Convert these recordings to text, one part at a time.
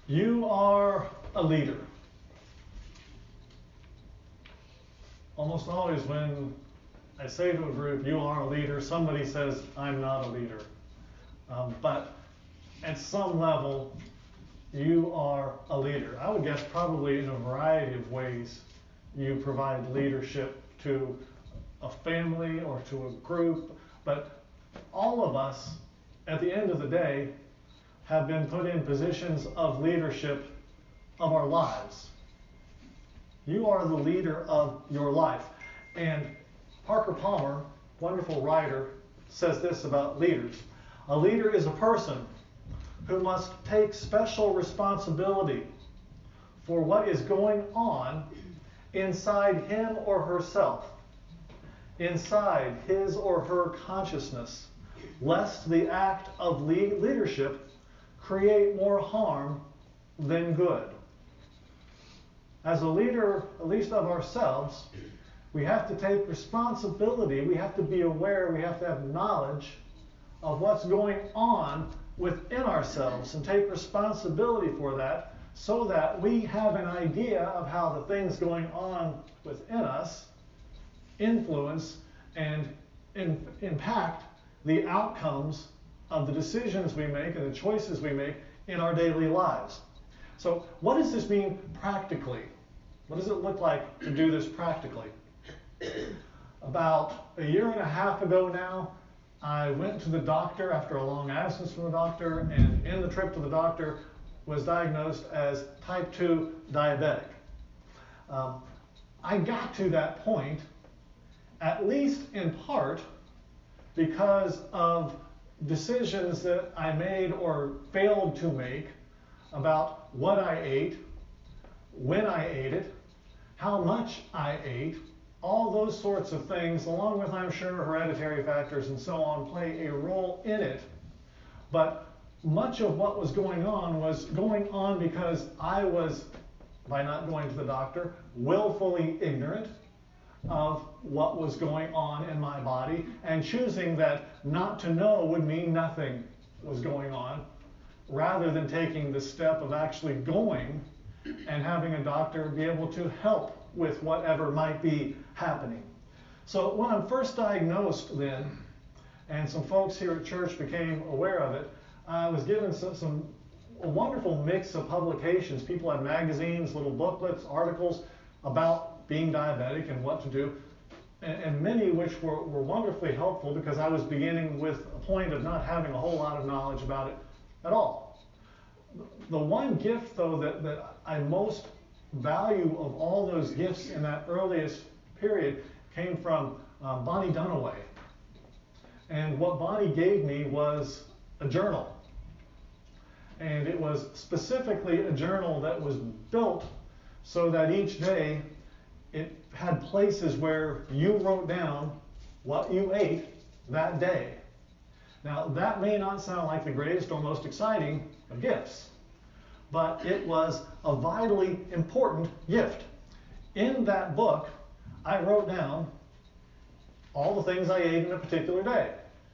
You are a leader. Almost always when I say to a group, you are a leader, somebody says, I'm not a leader. But at some level, you are a leader. I would guess probably in a variety of ways you provide leadership to a family or to a group, but all of us, at the end of the day, have been put in positions of leadership of our lives. You are the leader of your life. And Parker Palmer, wonderful writer, says this about leaders. A leader is a person who must take special responsibility for what is going on inside him or herself, inside his or her consciousness, lest the act of leadership create more harm than good. As a leader, at least of ourselves, we have to take responsibility, we have to be aware, we have to have knowledge of what's going on within ourselves and take responsibility for that so that we have an idea of how the things going on within us influence and impact the outcomes of the decisions we make and the choices we make in our daily lives. So what does this mean practically? What does it look like to do this practically? About a year and a half ago now, I went to the doctor after a long absence from the doctor, and in the trip to the doctor was diagnosed as type 2 diabetic. I got to that point, at least in part, because of decisions that I made or failed to make about what I ate, when I ate it, how much I ate, all those sorts of things, along with, I'm sure, hereditary factors and so on, play a role in it. But much of what was going on because I was, by not going to the doctor, willfully ignorant of what was going on in my body, and choosing that not to know would mean nothing was going on, rather than taking the step of actually going and having a doctor be able to help with whatever might be happening. So when I'm first diagnosed then, and some folks here at church became aware of it, I was given a wonderful mix of publications. People had magazines, little booklets, articles about being diabetic and what to do, and many which were wonderfully helpful because I was beginning with a point of not having a whole lot of knowledge about it at all. The one gift, though, that I most value of all those gifts in that earliest period came from Bonnie Dunaway. And what Bonnie gave me was a journal. And it was specifically a journal that was built so that each day it had places where you wrote down what you ate that day. Now, that may not sound like the greatest or most exciting of gifts, but it was a vitally important gift. In that book, I wrote down all the things I ate in a particular day.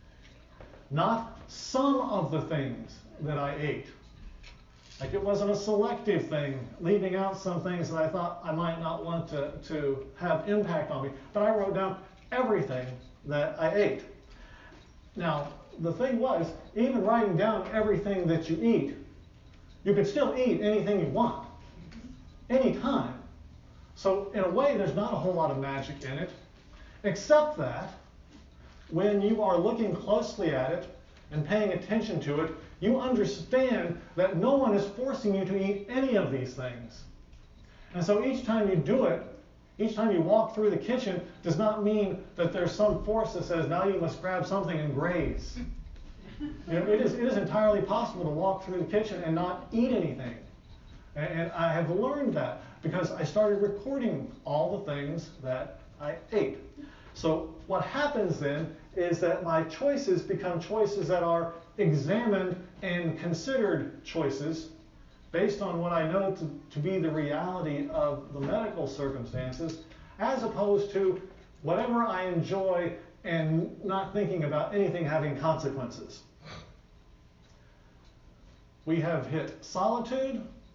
Not some of the things that I ate. Like it wasn't a selective thing, leaving out some things that I thought I might not want to have impact on me. But I wrote down everything that I ate. Now, the thing was, even writing down everything that you eat, you can still eat anything you want, anytime. So in a way, there's not a whole lot of magic in it, except that when you are looking closely at it and paying attention to it, you understand that no one is forcing you to eat any of these things. And so each time you do it, each time you walk through the kitchen, does not mean that there's some force that says, now you must grab something and graze. It is entirely possible to walk through the kitchen and not eat anything. And I have learned that because I started recording all the things that I ate. So what happens then is that my choices become choices that are examined and considered choices based on what I know to be the reality of the medical circumstances, as opposed to whatever I enjoy and not thinking about anything having consequences. We have hit solitude,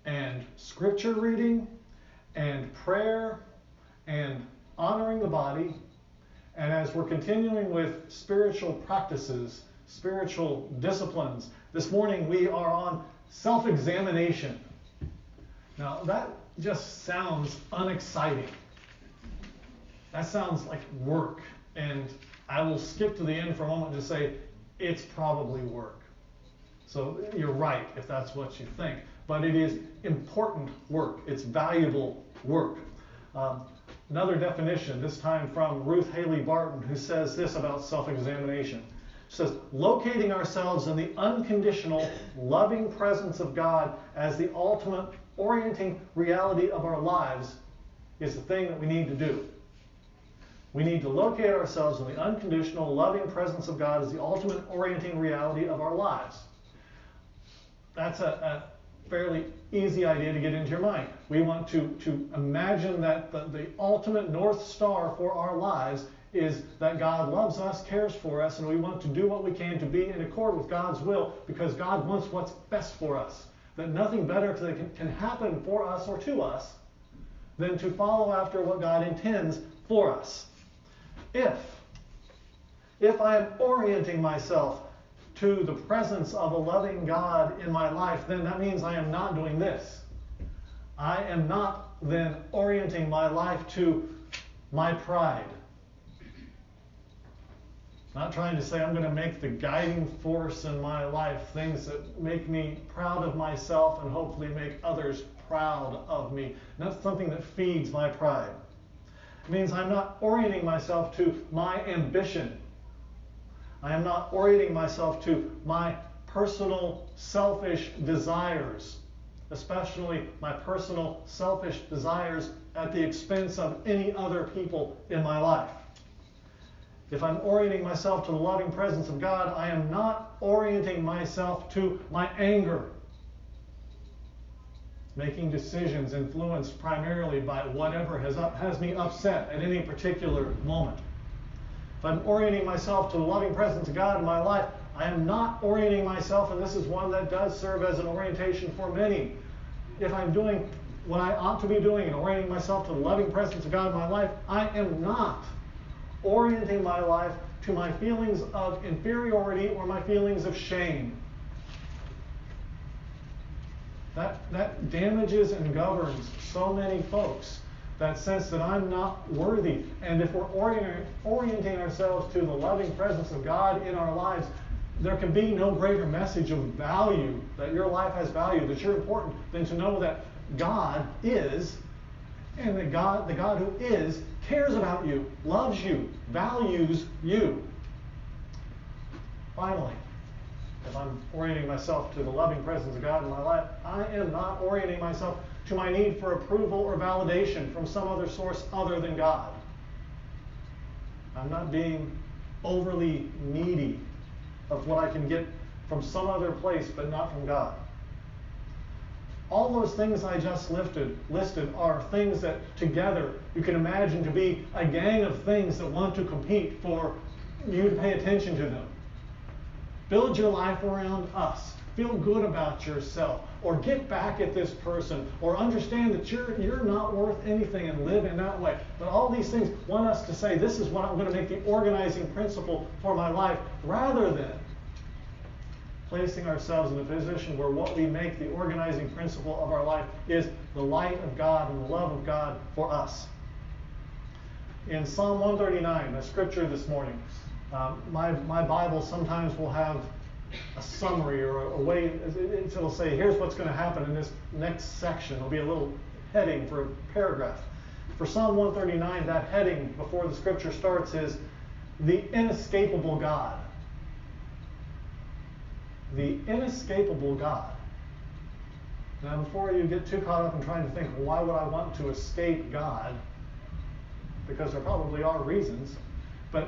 and scripture reading and prayer and honoring the body. And as we're continuing with spiritual practices, spiritual disciplines, this morning we are on self-examination. Now that just sounds unexciting. That sounds like work. And I will skip to the end for a moment to say it's probably work. So you're right if that's what you think. But it is important work. It's valuable work. Another definition, this time from Ruth Haley Barton, who says this about self-examination. She says, locating ourselves in the unconditional, loving presence of God as the ultimate orienting reality of our lives is the thing that we need to do. We need to locate ourselves in the unconditional, loving presence of God as the ultimate orienting reality of our lives. That's a fairly easy idea to get into your mind. We want to imagine that the ultimate North Star for our lives is that God loves us, cares for us, and we want to do what we can to be in accord with God's will because God wants what's best for us. That nothing better can happen for us or to us than to follow after what God intends for us. If I am orienting myself to the presence of a loving God in my life, then that means I am not doing this. I am not then orienting my life to my pride. Not trying to say I'm going to make the guiding force in my life things that make me proud of myself and hopefully make others proud of me. Not something that feeds my pride. It means I'm not orienting myself to my ambition. I am not orienting myself to my personal selfish desires, especially my personal selfish desires at the expense of any other people in my life. If I'm orienting myself to the loving presence of God, I am not orienting myself to my anger, making decisions influenced primarily by whatever has me upset at any particular moment. If I'm orienting myself to the loving presence of God in my life, I am not orienting myself, and this is one that does serve as an orientation for many. If I'm doing what I ought to be doing and orienting myself to the loving presence of God in my life, I am not orienting my life to my feelings of inferiority or my feelings of shame. That damages and governs so many folks, that sense that I'm not worthy. And if we're orienting ourselves to the loving presence of God in our lives, there can be no greater message of value, that your life has value, that you're important, than to know that God is, and that God, the God who is, cares about you, loves you, values you. Finally, if I'm orienting myself to the loving presence of God in my life, I am not orienting myself to my need for approval or validation from some other source other than God. I'm not being overly needy of what I can get from some other place, but not from God. All those things I just listed are things that together you can imagine to be a gang of things that want to compete for you to pay attention to them. Build your life around us. Feel good about yourself. Or get back at this person. Or understand that you're not worth anything and live in that way. But all these things want us to say, this is what I'm going to make the organizing principle for my life, rather than placing ourselves in a position where what we make the organizing principle of our life is the light of God and the love of God for us. In Psalm 139, the scripture this morning, my Bible sometimes will have a summary or a way, it'll say, here's what's going to happen in this next section. There'll be a little heading for a paragraph. For Psalm 139, that heading before the scripture starts is the inescapable God. The inescapable God. Now, before you get too caught up in trying to think, why would I want to escape God? Because there probably are reasons. But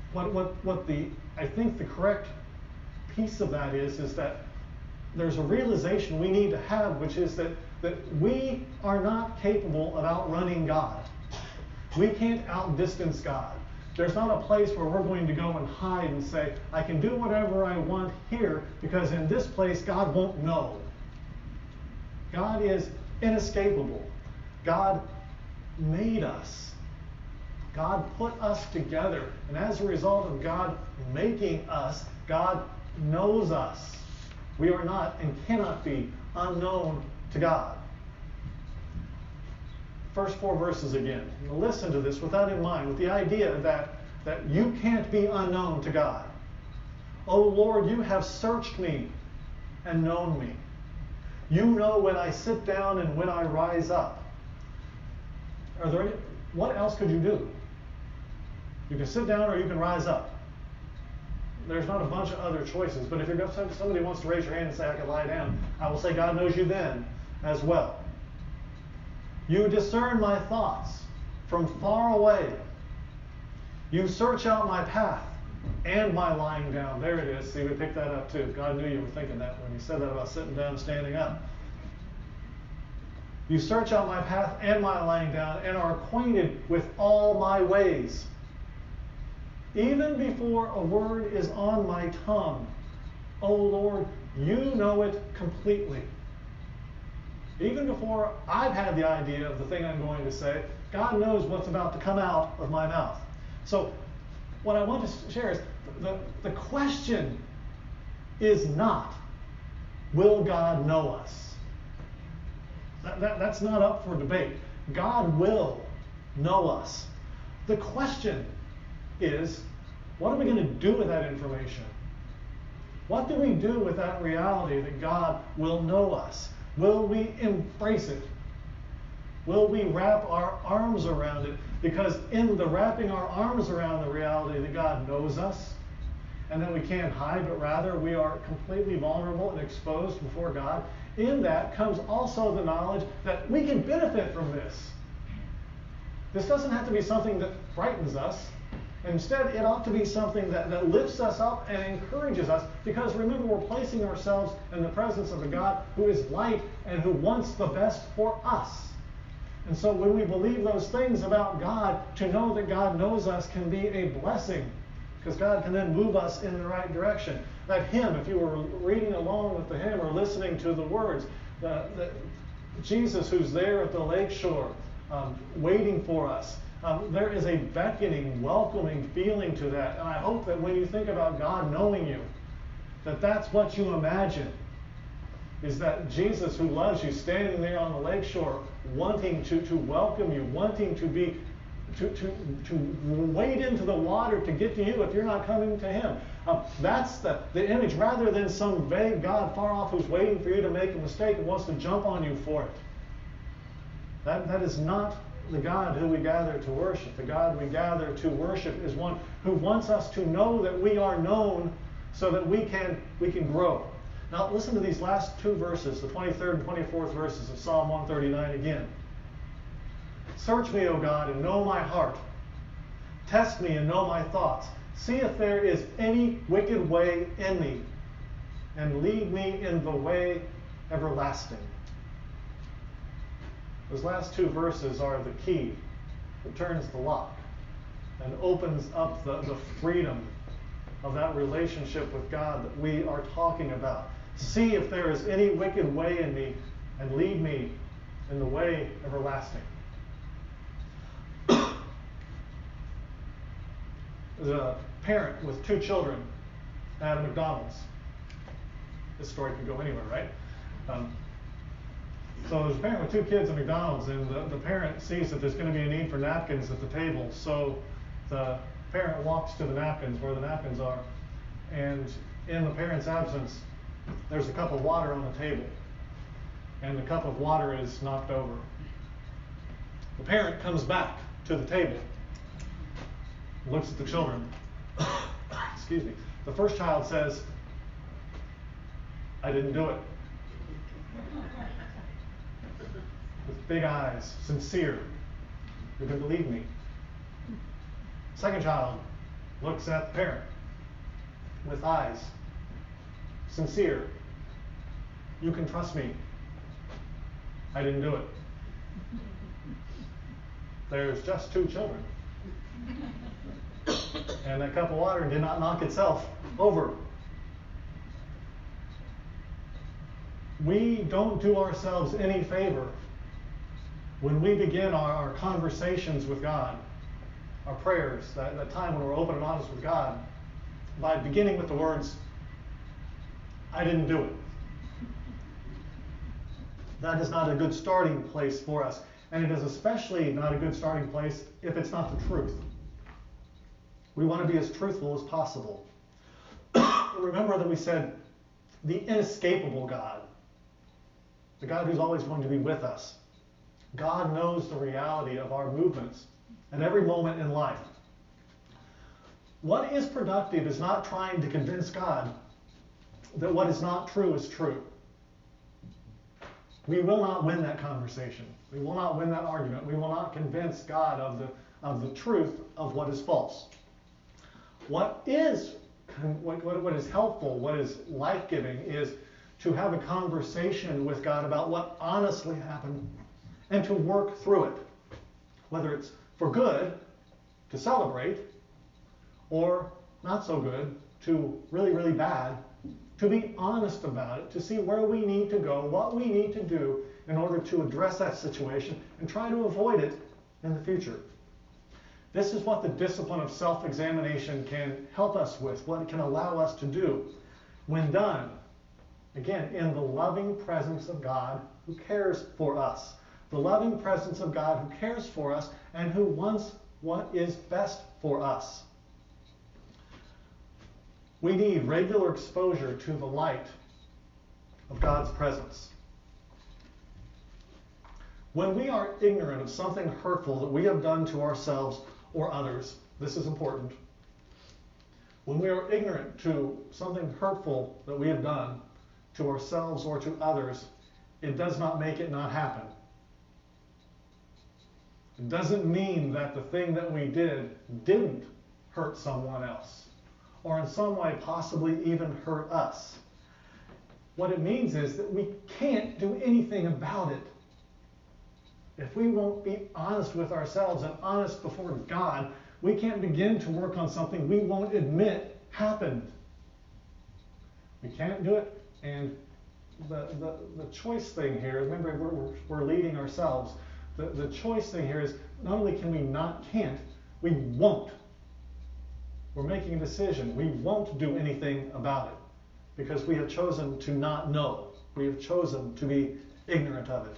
I think the correct piece of that is that there's a realization we need to have, which is that we are not capable of outrunning God. We can't outdistance God. There's not a place where we're going to go and hide and say, I can do whatever I want here because in this place God won't know. God is inescapable. God made us. God put us together. And as a result of God making us, God knows us. We are not and cannot be unknown to God. First 4 verses again. Listen to this with that in mind, with the idea that you can't be unknown to God. O Lord, you have searched me and known me. You know when I sit down and when I rise up. What else could you do? You can sit down or you can rise up. There's not a bunch of other choices. But if somebody wants to raise your hand and say, I can lie down, I will say, God knows you then as well. You discern my thoughts from far away. You search out my path and my lying down. There it is. See, we picked that up too. God knew you were thinking that when you said that about sitting down and standing up. You search out my path and my lying down and are acquainted with all my ways. Even before a word is on my tongue, O Lord, you know it completely. Even before I've had the idea of the thing I'm going to say, God knows what's about to come out of my mouth. So what I want to share is the question is not, will God know us? That's not up for debate. God will know us. The question is, what are we going to do with that information? What do we do with that reality that God will know us? Will we embrace it? Will we wrap our arms around it? Because in the wrapping our arms around the reality that God knows us and that we can't hide, but rather we are completely vulnerable and exposed before God, in that comes also the knowledge that we can benefit from this. This doesn't have to be something that frightens us. Instead, it ought to be something that lifts us up and encourages us, because remember, we're placing ourselves in the presence of a God who is light and who wants the best for us. And so when we believe those things about God, to know that God knows us can be a blessing, because God can then move us in the right direction. That hymn, if you were reading along with the hymn or listening to the words, Jesus who's there at the lakeshore waiting for us, there is a beckoning, welcoming feeling to that. And I hope that when you think about God knowing you, that's what you imagine, is that Jesus who loves you standing there on the lakeshore, wanting to welcome you, wanting to wade into the water to get to you if you're not coming to him. That's the image, rather than some vague God far off who's waiting for you to make a mistake and wants to jump on you for it. That is not the God who we gather to worship. The God we gather to worship is one who wants us to know that we are known so that we can grow. Now listen to these last 2 verses, the 23rd and 24th verses of Psalm 139 again. Search me, O God, and know my heart. Test me and know my thoughts. See if there is any wicked way in me, and lead me in the way everlasting. Those last 2 verses are the key that turns the lock and opens up the freedom of that relationship with God that we are talking about. See if there is any wicked way in me, and lead me in the way everlasting. There's a parent with 2 children at a McDonald's. This story could go anywhere, right? So there's a parent with 2 kids at McDonald's, and the parent sees that there's going to be a need for napkins at the table. So the parent walks to the napkins, where the napkins are, and in the parent's absence, there's a cup of water on the table, and the cup of water is knocked over. The parent comes back to the table, looks at the children. Excuse me. The first child says, I didn't do it. With big eyes, sincere. You can believe me. Second child looks at the parent with eyes, sincere. You can trust me. I didn't do it. There's just 2 children. And that cup of water did not knock itself over. we don't do ourselves any favor when we begin our conversations with God, our prayers, that time when we're open and honest with God, by beginning with the words, I didn't do it. That is not a good starting place for us. And it is especially not a good starting place if it's not the truth. We want to be as truthful as possible. Remember that we said the inescapable God, the God who's always going to be with us. God knows the reality of our movements at every moment in life. What is productive is not trying to convince God that what is not true is true. We will not win that conversation. We will not win that argument. We will not convince God of the truth of what is false. What is helpful, what is life-giving, is to have a conversation with God about what honestly happened and to work through it, whether it's for good, to celebrate, or not so good, to really, really bad, to be honest about it, to see where we need to go, what we need to do in order to address that situation and try to avoid it in the future. This is what the discipline of self-examination can help us with, what it can allow us to do when done, again, in the loving presence of God who cares for us. The loving presence of God who cares for us and who wants what is best for us. We need regular exposure to the light of God's presence. When we are ignorant of something hurtful that we have done to ourselves or others, this is important. When we are ignorant to something hurtful that we have done to ourselves or to others, it does not make it not happen. It doesn't mean that the thing that we did didn't hurt someone else, or in some way possibly even hurt us. What it means is that we can't do anything about it. If we won't be honest with ourselves and honest before God, we can't begin to work on something we won't admit happened. We can't do it, and the choice thing here, remember we're leading ourselves. The choice thing here is not only can we can't, we won't. We're making a decision. We won't do anything about it because we have chosen to not know. We have chosen to be ignorant of it.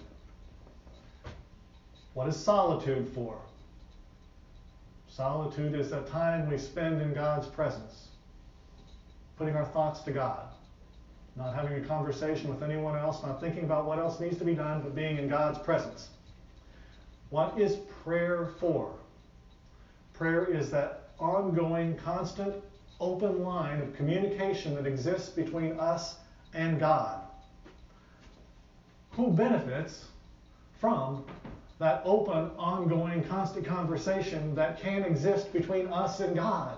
What is solitude for? Solitude is that time we spend in God's presence, putting our thoughts to God, not having a conversation with anyone else, not thinking about what else needs to be done, but being in God's presence. What is prayer for? Prayer is that ongoing, constant, open line of communication that exists between us and God. Who benefits from that open, ongoing, constant conversation that can exist between us and God?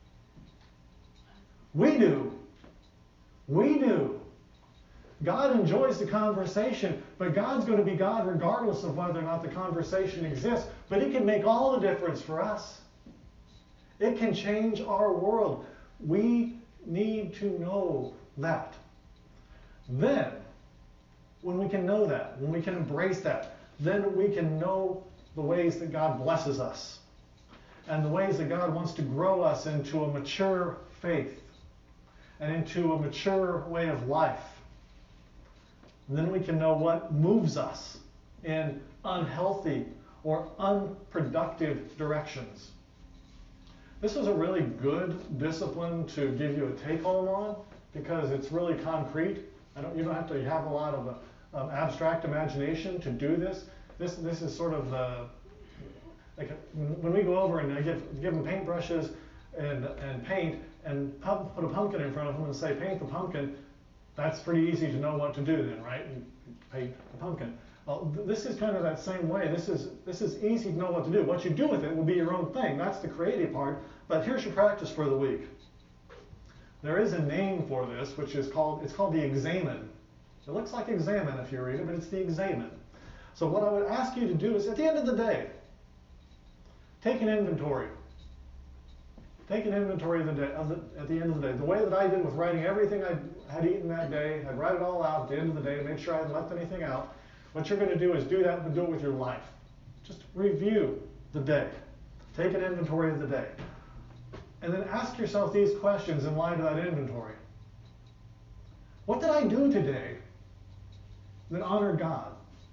We do. We do. God enjoys the conversation, but God's going to be God regardless of whether or not the conversation exists. But it can make all the difference for us. It can change our world. We need to know that. Then, when we can know that, when we can embrace that, then we can know the ways that God blesses us and the ways that God wants to grow us into a mature faith and into a mature way of life. And then we can know what moves us in unhealthy or unproductive directions. This is a really good discipline to give you a take-home on because it's really concrete. You don't have to have a lot of abstract imagination to do this. This is sort of like when we go over and I give them paintbrushes and paint and put a pumpkin in front of them and say paint the pumpkin. That's pretty easy to know what to do then, right? You paint the pumpkin. Well, this is kind of that same way. This is easy to know what to do. What you do with it will be your own thing. That's the creative part. But here's your practice for the week. There is a name for this, which is called the examen. It looks like examine if you read it, but it's the examen. So what I would ask you to do is, at the end of the day, take an inventory. Take an inventory of the day, at the end of the day. The way that I did with writing everything I had eaten that day, I'd write it all out at the end of the day, make sure I hadn't left anything out. What you're going to do is do that, but do it with your life. Just review the day. Take an inventory of the day. And then ask yourself these questions in light of that inventory. What did I do today that honored God?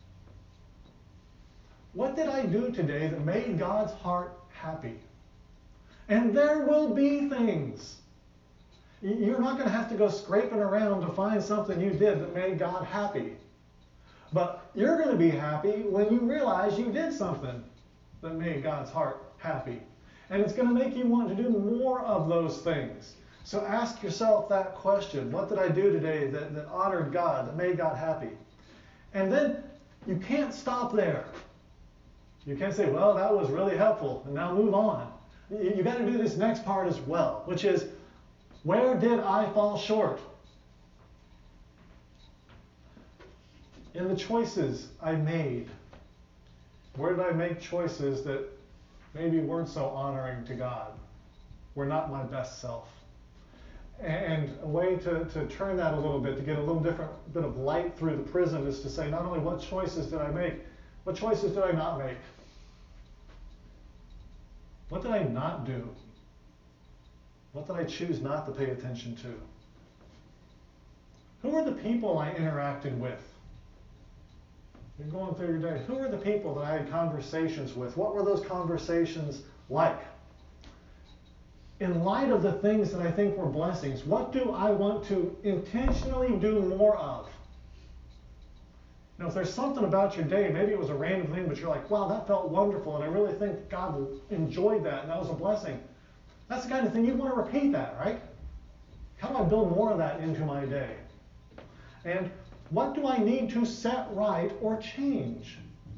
What did I do today that made God's heart happy? And there will be things. You're not going to have to go scraping around to find something you did that made God happy. But you're going to be happy when you realize you did something that made God's heart happy. And it's going to make you want to do more of those things. So ask yourself that question. What did I do today that honored God, that made God happy? And then you can't stop there. You can't say, well, that was really helpful, and now move on. You got to do this next part as well, which is, where did I fall short? In the choices I made, where did I make choices that maybe weren't so honoring to God, were not my best self? And a way to turn that a little bit, to get a little different bit of light through the prism, is to say, not only what choices did I make, what choices did I not make? What did I not do? What did I choose not to pay attention to? Who are the people I interacted with? You're going through your day. Who are the people that I had conversations with? What were those conversations like? In light of the things that I think were blessings, what do I want to intentionally do more of? Now, if there's something about your day, maybe it was a random thing, but you're like, wow, that felt wonderful, and I really think God enjoyed that, and that was a blessing. That's the kind of thing you'd want to repeat that, right? How do I build more of that into my day? And what do I need to set right or change?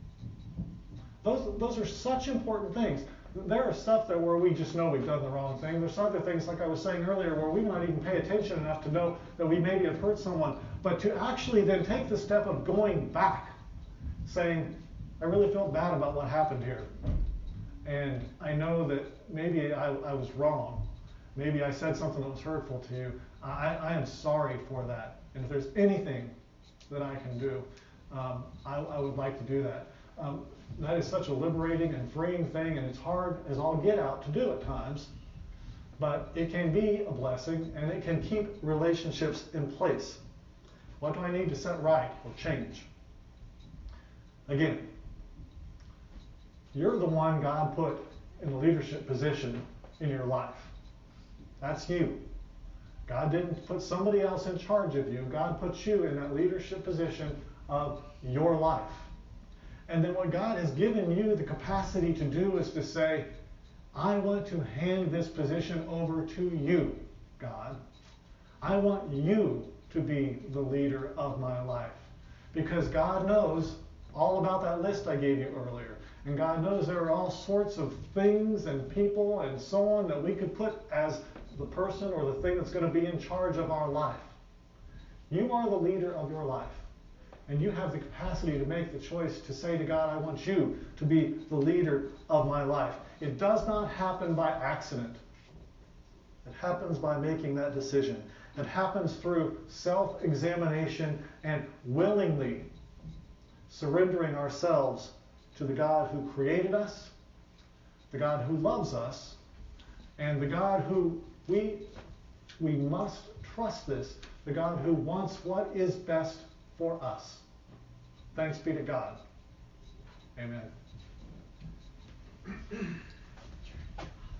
Those are such important things. There are stuff that where we just know we've done the wrong thing. There's other things, like I was saying earlier, where we might not even pay attention enough to know that we maybe have hurt someone. But to actually then take the step of going back, saying, I really felt bad about what happened here. And I know that maybe I was wrong. Maybe I said something that was hurtful to you. I am sorry for that. And if there's anything that I can do, I would like to do that. That is such a liberating and freeing thing, and it's hard as all get out to do at times, but it can be a blessing, and it can keep relationships in place. What do I need to set right or change? Again, you're the one God put in a leadership position in your life. That's you. God didn't put somebody else in charge of you. God put you in that leadership position of your life. And then what God has given you the capacity to do is to say, I want to hand this position over to you, God. I want you to be the leader of my life. Because God knows all about that list I gave you earlier. And God knows there are all sorts of things and people and so on that we could put as the person or the thing that's going to be in charge of our life. You are the leader of your life. And you have the capacity to make the choice to say to God, I want you to be the leader of my life. It does not happen by accident. It happens by making that decision. It happens through self-examination and willingly surrendering ourselves to the God who created us, the God who loves us, and the God who we must trust this, the God who wants what is best for us. Thanks be to God. Amen.